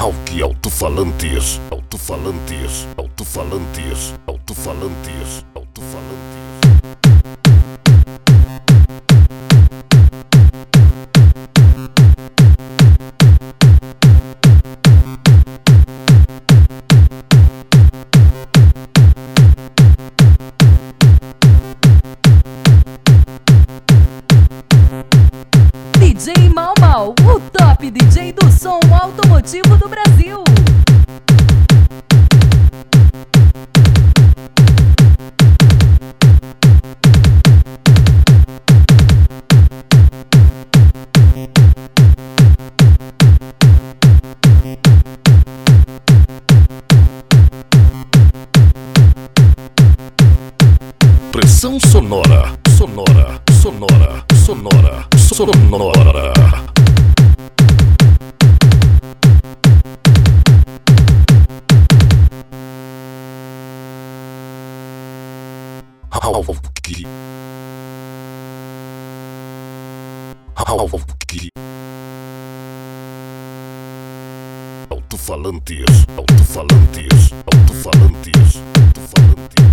Alto-falantes, alto-falantes, alto-falantes, alto-falantes, alto-falantes. DJ Mau Mau, o top DJ do som automotivo do Brasil. Pressão sonora, sonora, sonora, sonora, sonora. Alto-falantes, alto-falantes, alto-falantes, alto-falantes.